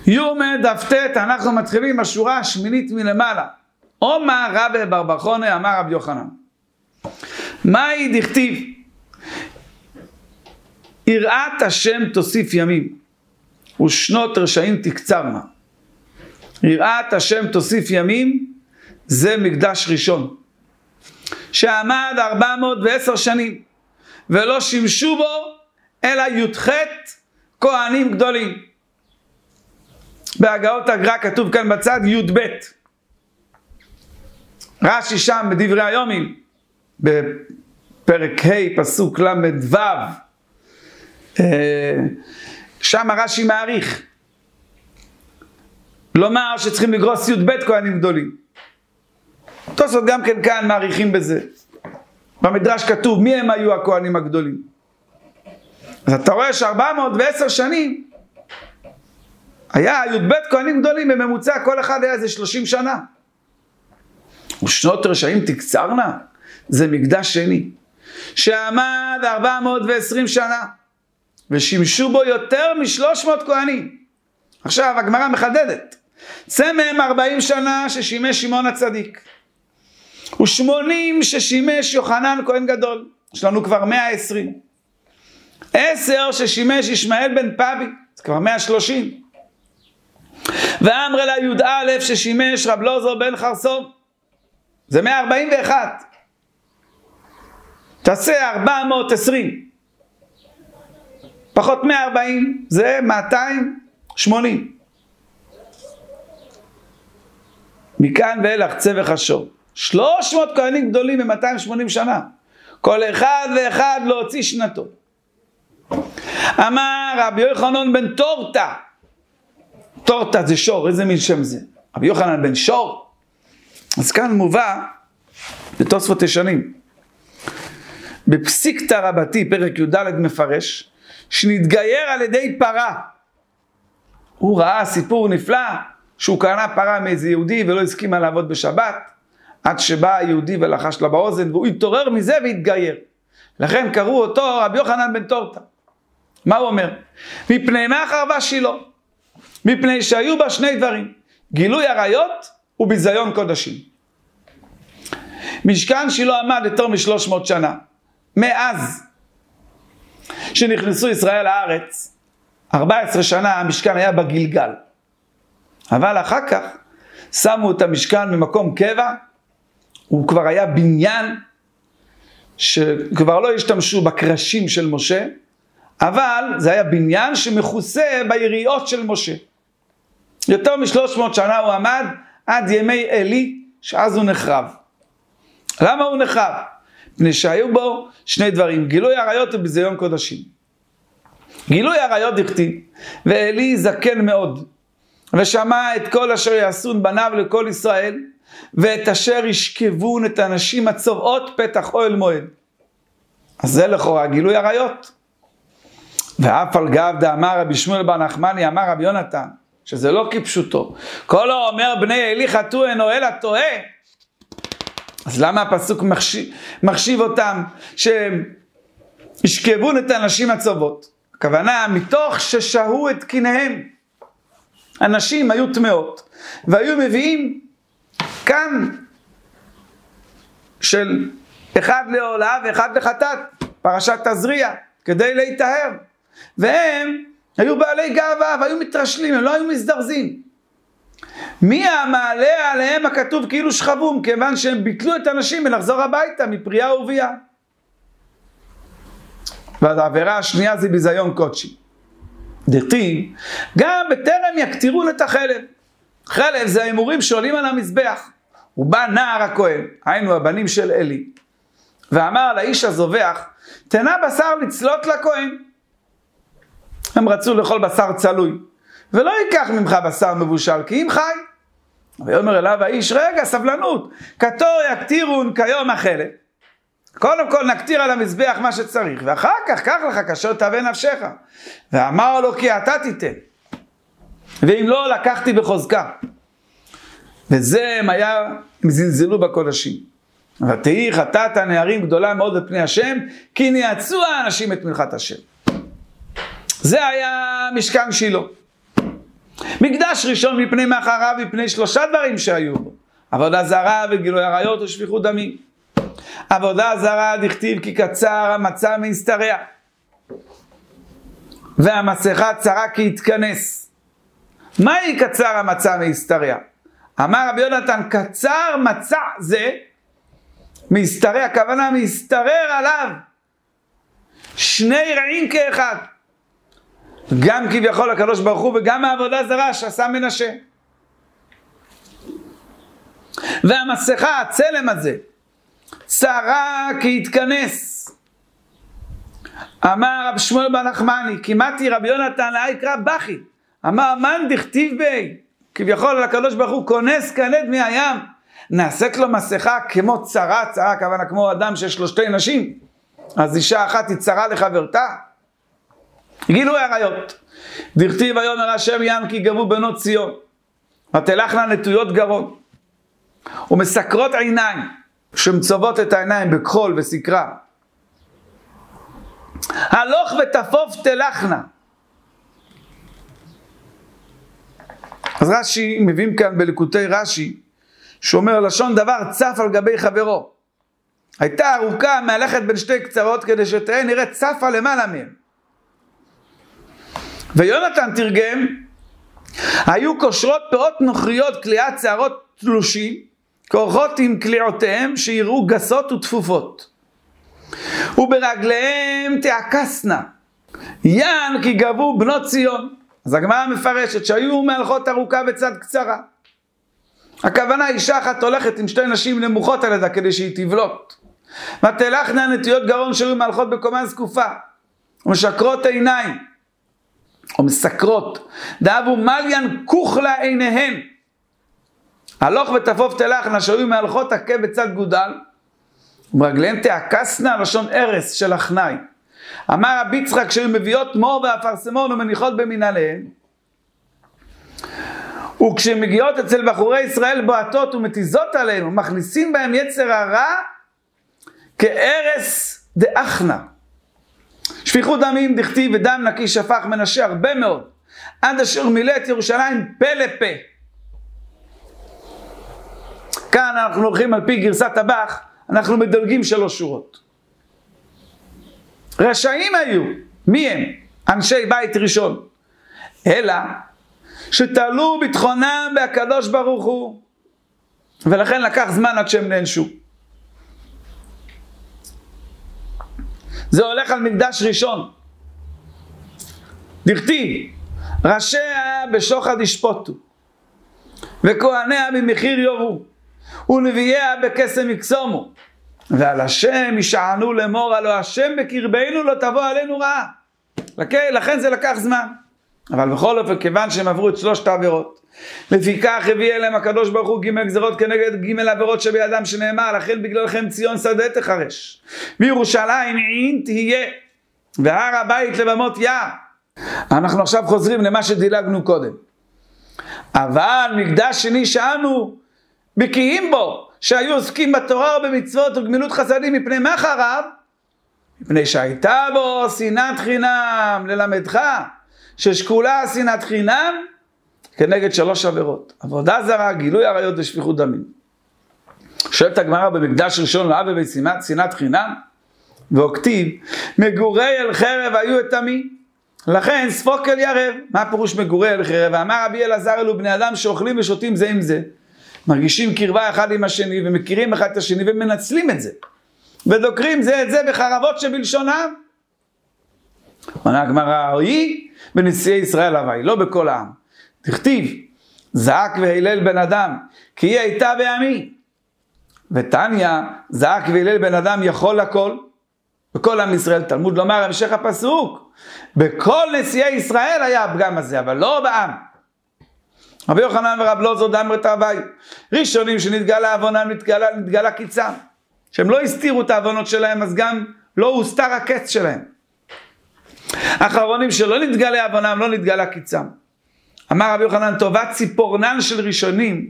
יומא דף ט', אנחנו מתחילים השורה השמינית מלמעלה. אומר רבי בר בר חונה, אמר רבי יוחנן. מהי דכתיב? יראת השם תוסיף ימים, ושנות רשעים תקצרנה. יראת השם תוסיף ימים, זה מקדש ראשון, שעמד 410 שנים, ולא שימשו בו, אלא י"ח כהנים גדולים. בהגאות הגר"א כתוב כאן בצד י"ב. רש"י שם בדברי היומים, בפרק ה' פסוק ל"ו, שם רש"י מעריך לומר שצריכים לגרוס י"ב כהנים גדולים. תוספות גם כן כאן מעריכים בזה. במדרש כתוב מי הם היו הכהנים הגדולים. אז אתה רואה ש410 שנים היה י"ב כהנים גדולים, בממוצע כל אחד היה איזה 30 שנה. ושנות רשעים תקצרנה, זה מקדש שני, שעמד 420 שנה, ושימשו בו יותר מ300 כהנים. עכשיו הגמרא מחדדת, צמם 40 שנה ששימש שמעון הצדיק, ו80 ששימש יוחנן כהן גדול, יש לנו כבר 120. 10 ששימש ישמעאל בן פבי, זה כבר 130. ואמרי לה י"א ששימש רב לוזור בן חרסום, זה 141. תעשה 420 פחות 140 זה 280. מכאן ואילך צא וחשוב 300 כהנים גדולים ב280 שנה, כל אחד ואחד להוציא שנתו. אמר רבי יוחנן בן טורטה, טורטה זה שור, איזה מין שם זה? רבי יוחנן בן שור. אז כאן מובא בתוספות ישנים בפסיקתא רבתי פרק י"ד מפרש שנתגייר על ידי פרה. הוא ראה סיפור נפלא שהוא קנה פרה מאיזה יהודי ולא הסכימה לעבוד בשבת, עד שבא היהודי ולחש לה באוזן, והוא התעורר מזה והתגייר. לכן קראו אותו רבי יוחנן בן טורטה. מה הוא אומר? מפני מה חרבה שילה? מפני שהיו בה שני דברים, גילוי עריות וביזיון קודשים. משכן שילה עמד יותר מ300 שנה. מאז שנכנסו ישראל לארץ, 14 שנה המשכן היה בגלגל. אבל אחר כך שמו את המשכן ממקום קבע, הוא כבר היה בניין שכבר לא השתמשו בקרשים של משה, אבל זה היה בניין שמכוסה ביריעות של משה. יותר מ300 שנה הוא עמד עד ימי אלי, שאז הוא נחרב. למה הוא נחרב? מפני שהיו בו שני דברים, גילוי עריות וביזיון קודשים. גילוי עריות דכתיב, ואלי זקן מאוד, ושמע את כל אשר יעשון בניו לכל ישראל, ואת אשר ישכבון את הנשים הצובעות פתח אוהל מועד. אז זה לכאורה גילוי עריות. ואף על גב דאמר רבי שמואל בר נחמני אמר רבי יונתן, שזה לא כפשוטו, כל האומר בני אלי חטאו אינו אלא טועה. אז למה הפסוק מחשיב אותם שישכבון את הנשים הצובות? הכוונה מתוך ששהו את קניהם. הנשים היו טמאות והיו מביאים כאן של אחד לעולה ואחד לחטאת, פרשת תזריע, כדי להיטהר. והם היו בעלי גאווה והיו מתרשלים, הם לא היו מזדרזים. מי המעלה עליהם הכתוב כאילו שכבום, כיוון שהם ביטלו את הנשים מלחזור הביתה מפריה ורבייה. והעבירה השנייה זה ביזיון קודשי. דכתיב, גם בטרם יקטירון את החלב. חלב זה האמורים שעולים על המזבח. ובא נער הכהן, היינו הבנים של אלי, ואמר לאיש הזובח, תנה בשר לצלות לכהן. הם רצו לאכול בשר צלוי, ולא ייקח ממך בשר מבושל, כי אם חי. ויאמר אליו האיש, רגע, סבלנות, כתור יקטירון כיום החלב. קודם כל נקטיר על המזבח מה שצריך, ואחר כך קח לך כאשר תאווה נפשך. ואמר לו כי אתה תיתן, ואם לא לקחתי בחוזקה. וזה הם זלזלו בקודשים. ותהי חטאת הנערים גדולה מאוד בפני השם, כי ניאצו האנשים את מלכת השם. זה היה משכן שילה. מקדש ראשון מפני מאחריו, מפני 3 דברים שהיו בו. עבודה זרה וגילוי עריות ושפיכות דמים. עבודה זרה דכתיב כי קצר המצה מהשתרע, והמסכה צרה כי יתכנס. מהי קצר המצה מהשתרע? אמר רבי יונתן, קצר מצה זה מהשתרע, הכוונה מהשתרר עליו 2 רעים כאחד. גם כביכול הקדוש ברוך הוא וגם העבודה זרה שעשה מנשה. והמסכה, הצלם הזה, צרה כי יתכנס. אמר רב שמואל בן נחמני, כמעטי רבי יונתן להיקרא בכי. אמר מן דכתיב בי, כביכול הקדוש ברוך הוא כונס כנד מהים, נעשית לו מסכה כמו צרה, צרה הכוונה כמו אדם שיש לו 2 נשים, אז אישה אחת היא צרה לחברתה. גילוי עריות, דכתיב ויאמר השם ים כי גבו בנות ציון, ותלכנה נטויות גרון ומסקרות עיניים, שמצוות את העיניים בכחול וסקרה. הלוך ותפוף תלכנה. אז רש"י מביאים כאן בליקוטי רש"י, שאומר לשון דבר צף על גבי חברו. הייתה ארוכה מהלכת בין 2 קצרות כדי שתהא נראית צפה למעלה מהם. ויונתן תרגם, היו קושרות פאות נוכריות קליעת שערות תלושים, כורחות עם קליעותיהם שיראו גסות ותפופות. וברגליהם תעקסנה, יען כי גבו בנות ציון. אז הגמרא מפרשת שהיו מהלכות ארוכה בצד קצרה. הכוונה אישה אחת הולכת עם 2 נשים נמוכות על ידה כדי שהיא תבלוט. ותלכנה נטויות גרון שהיו מהלכות בקומה זקופה, ומשקרות עיניים, או מסקרות, דאבו מליין כוכלה עיניהן. הלוך ותפוף תלכנה שהיו מהלכות עקב בצד גודל, וברגליהם תעקסנה לשון ארס של הכנאי. אמר רבי יצחק שהיו מביאות מור ואפרסמון ומניחות במנהליהן, וכשמגיעות אצל בחורי ישראל בועטות ומתיזות עליהם ומכניסים בהם יצר הרע כארס דאחנה. שפיכות דמים דכתיב ודם נקי שפך מנשה הרבה מאוד, עד אשר מילא את ירושלים פה לפה. כאן אנחנו הולכים על פי גרסת הבח, אנחנו מדלגים 3 שורות. רשעים היו, מי הם? אנשי בית ראשון, אלא שתלו ביטחונם בהקדוש ברוך הוא, ולכן לקח זמן עד שהם נענשו. זה הולך על מקדש ראשון. דכתיב, ראשיה בשוחד ישפוטו, וכהניה במחיר יורו, ונביאיה בקסם יקסומו, ועל השם ישענו לאמור, הלא השם בקרבנו לא תבוא עלינו רעה. לכן זה לקח זמן. אבל בכל אופן, כיוון שהם עברו את 3 העבירות, לפיכך הביא אליהם הקדוש ברוך הוא ג' גזרות כנגד ג' עבירות שבידם, שנאמר, לכן בגללכם ציון שדה תחרש, וירושלים עין תהיה, והר הבית לבמות יער. אנחנו עכשיו חוזרים למה שדילגנו קודם. אבל מקדש שני שאנו בקיאים בו, שהיו עוסקים בתורה ובמצוות וגמילות חסדים, מפני מה חרב? מפני שהייתה בו שנאת חינם, ללמדך ששקולה שנאת חינם כנגד 3 עבירות: עבודה זרה, גילוי עריות ושפיכות דמים. שואלת הגמרא במקדש ראשון לא אבה בשנאת חינם, וכתיב מגורי אל חרב היו את עמי, לכן ספוק אל ירב. מה פירוש מגורי אל חרב? ואמר רבי אלעזר, אלו בני אדם שאוכלים ושותים זה עם זה, מרגישים קרבה אחד עם השני ומכירים אחד את השני ומנצלים את זה ודוקרים זה את זה בחרבות שבלשונם. עונה הגמרא, היא בנשיאי ישראל הווי, לא בכל העם. תכתיב, זעק והילל בן אדם כי היא הייתה בעמי, ותניא, זעק והילל בן אדם יכול לכל, בכל עם ישראל. תלמוד לומר המשך הפסוק, בכל נשיאי ישראל היה הפגם הזה, אבל לא בעם. רבי יוחנן ורב לוזו דאמרי תרבי, ראשונים שנתגלה עוונם נתגלה קיצם, שהם לא הסתירו את העוונות שלהם, אז גם לא הוסתר הקץ שלהם. אחרונים שלא נתגלה עוונם לא נתגלה קיצם. אמר רבי יוחנן, טובת ציפורנן של ראשונים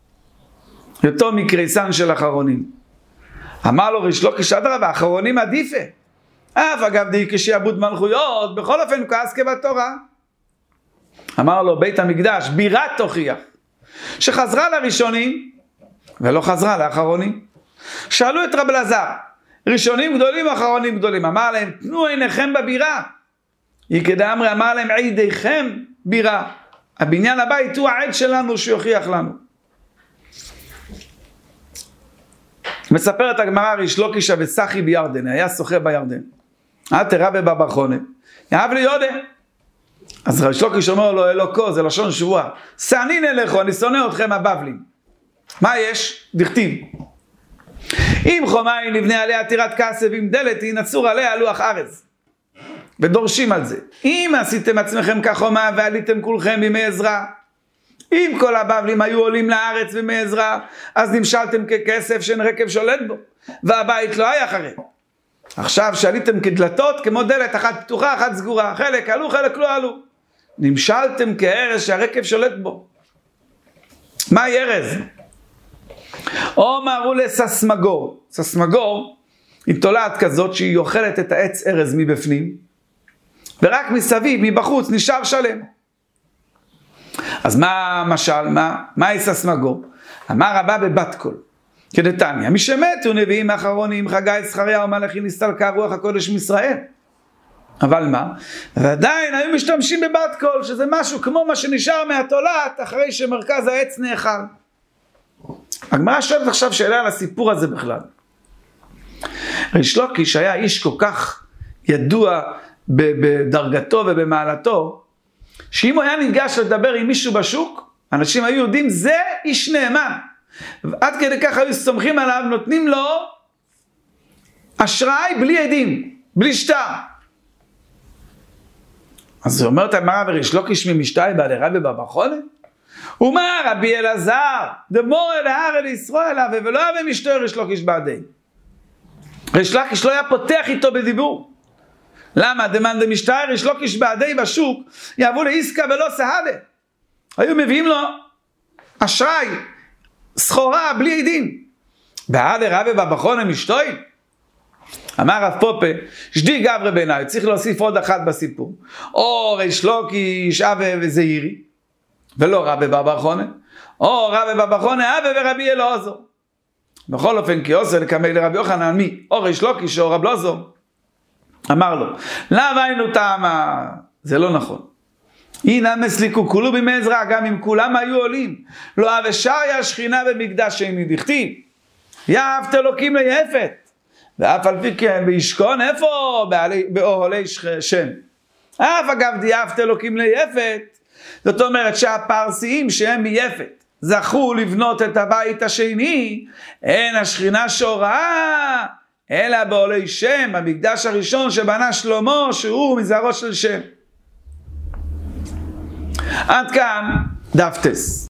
יותר מקריסן של אחרונים. אמר לו ריש לוקיש אדרבה, האחרונים עדיפה, אף אגב די כשיעבוד מלכויות, בכל אופן כעס כבתורה. אמר לו בית המקדש, בירה תוכיח, שחזרה לראשונים ולא חזרה לאחרונים. שאלו את רב אלעזר, ראשונים גדולים או אחרונים גדולים? אמר להם, תנו עיניכם בבירה. יקדאמרי אמר להם, עידיכם בירה. הבניין הבית הוא העד שלנו שיוכיח לנו. מספרת הגמרא, ריש לוקיש וסחי בירדן, היה שוחה בירדן. תרבה בבר חונה, יאהב לי יודע. אז ריש לוקיש אומר לו, אלוקו, זה לשון שבועה, סענין אליכו, אני שונא אתכם הבבלים. מה יש? דכתיב, אם חומה נבנה עליה טירת כסף, עם דלת ינצור עליה לוח ארז. ודורשים על זה. אם עשיתם עצמכם כחומה ועליתם כולכם בימי עזרא, אם כל הבבלים היו עולים לארץ בימי עזרא, אז נמשלתם ככסף שאין רקב שולט בו, והבית לא היה חרב. עכשיו שעליתם כדלתות, כמו דלת, אחת פתוחה, אחת סגורה, חלק עלו, חלק לא עלו. נמשלתם כארז שהרקב שולט בו. מה ירז? או אמרו לססמגור. ססמגור היא תולעת כזאת שהיא אוכלת את העץ ארז מבפנים, ורק מסביב, מבחוץ, נשאר שלם. אז מה משל, מה היא ססמגור? אמר רבה בבת קול, כדתניא, מי שמתו נביאים האחרונים, חגי, זכריה ומלאכי, נסתלקה רוח הקודש מישראל. אבל מה? ועדיין היו משתמשים בבת קול, שזה משהו כמו מה שנשאר מהתולעת, אחרי שמרכז העץ נאכל. הגמרא שואלת עכשיו שאלה על הסיפור הזה בכלל. ריש לוקיש היה איש כל כך ידוע בדרגתו ובמעלתו, שאם הוא היה ניגש לדבר עם מישהו בשוק, אנשים היו יודעים, זה איש נאמן. עד כדי כך היו סומכים עליו, נותנים לו אשראי בלי עדים, בלי שטר. אז הוא אומר את הגמרא, וריש לוקיש ממשתאי בעלי רבי בבר חונה? הוא אמר, רבי אלעזר, דמור אל ההר אל ישראל, ולא היה במשתאי ריש לוקיש בעדי. ריש לוקיש לא היה פותח איתו בדיבור. למה? דמאן דמשתאי ריש לוקיש בעדי בשוק, יעבו לעסקה ולא סהדה. היו מביאים לו אשראי, סחורה, בלי עדים. בעדי רבי בבר חונה משתאי? אמר רב פופה, שדי גברי בעיניי, צריך להוסיף עוד אחת בסיפור. או ריש לוקיש אבי וזעירי, ולא רבי בבר חונה, או רבי בבר חונה אבי ורבי אלעזר. בכל אופן, כי עושה לקמי לרבי יוחנן מי? או ריש לוקיש או רבי אלעזר. אמר לו, למה היינו טעמה? זה לא נכון. הנה מסליקו כולו בימי עזרא, גם אם כולם היו עולים. לא אהב שריה השכינה במקדש שני דכתיב. יאהבת אלוקים ליפת. ואף על פי כן בישכון, איפה? באוהלי שם. אף אגב דיאבת אלוקים ליפת. זאת אומרת שהפרסיים שהם מיפת זכו לבנות את הבית השני, אין השכינה שורה, אלא באוהלי שם, המקדש הראשון שבנה שלמה, שהוא מזרעו של שם. עד כאן דף טס.